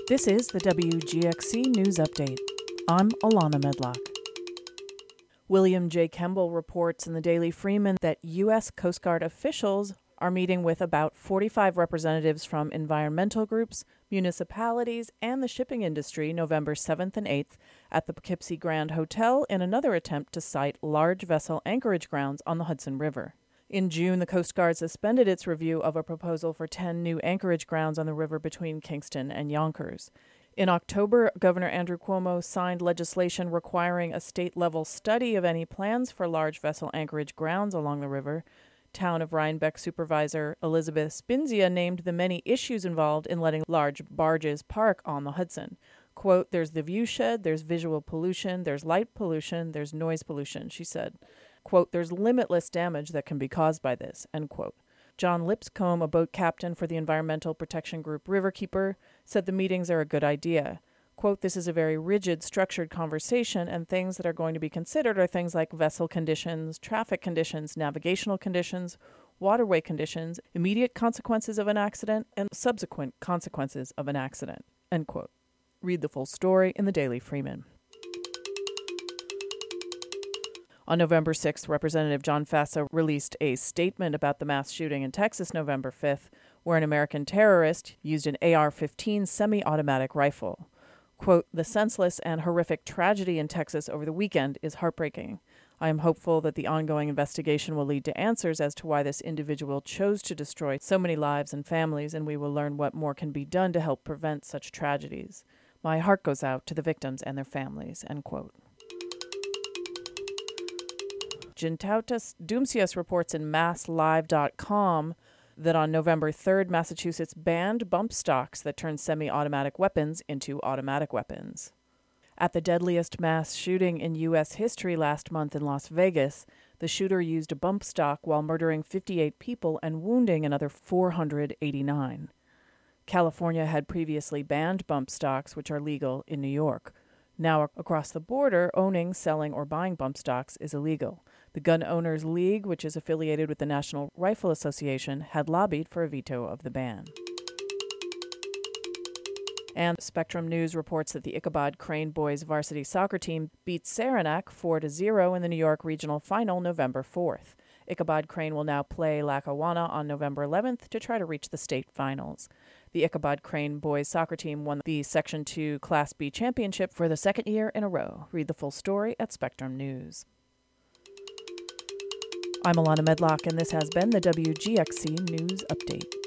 This is the WGXC News Update. I'm Alana Medlock. William J. Kemble reports in the Daily Freeman that U.S. Coast Guard officials are meeting with about 45 representatives from environmental groups, municipalities, and the shipping industry November 7th and 8th at the Poughkeepsie Grand Hotel in another attempt to site large vessel anchorage grounds on the Hudson River. In June, the Coast Guard suspended its review of a proposal for 10 new anchorage grounds on the river between Kingston and Yonkers. In October, Governor Andrew Cuomo signed legislation requiring a state-level study of any plans for large vessel anchorage grounds along the river. Town of Rhinebeck Supervisor Elizabeth Spinzia named the many issues involved in letting large barges park on the Hudson. Quote, "There's the view shed, there's visual pollution, there's light pollution, there's noise pollution," she said. Quote, "There's limitless damage that can be caused by this," end quote. John Lipscomb, a boat captain for the environmental protection group Riverkeeper, said the meetings are a good idea. Quote, "This is a very rigid, structured conversation, and things that are going to be considered are things like vessel conditions, traffic conditions, navigational conditions, waterway conditions, immediate consequences of an accident, and subsequent consequences of an accident," end quote. Read the full story in the Daily Freeman. On November 6th, Representative John Fassa released a statement about the mass shooting in Texas November 5th, where an American terrorist used an AR-15 semi-automatic rifle. Quote, "The senseless and horrific tragedy in Texas over the weekend is heartbreaking. I am hopeful that the ongoing investigation will lead to answers as to why this individual chose to destroy so many lives and families, and we will learn what more can be done to help prevent such tragedies. My heart goes out to the victims and their families," end quote. Gintautas Doomsius reports in MassLive.com that on November 3rd, Massachusetts banned bump stocks that turn semi-automatic weapons into automatic weapons. At the deadliest mass shooting in U.S. history last month in Las Vegas, the shooter used a bump stock while murdering 58 people and wounding another 489. California had previously banned bump stocks, which are legal in New York. Now, across the border, owning, selling, or buying bump stocks is illegal. The Gun Owners League, which is affiliated with the National Rifle Association, had lobbied for a veto of the ban. And Spectrum News reports that the Ichabod Crane boys varsity soccer team beat Saranac 4-0 in the New York Regional Final November 4th. Ichabod Crane will now play Lackawanna on November 11th to try to reach the state finals. The Ichabod Crane boys soccer team won the Section 2 Class B championship for the second year in a row. Read the full story at Spectrum News. I'm Alana Medlock, and this has been the WGXC News Update.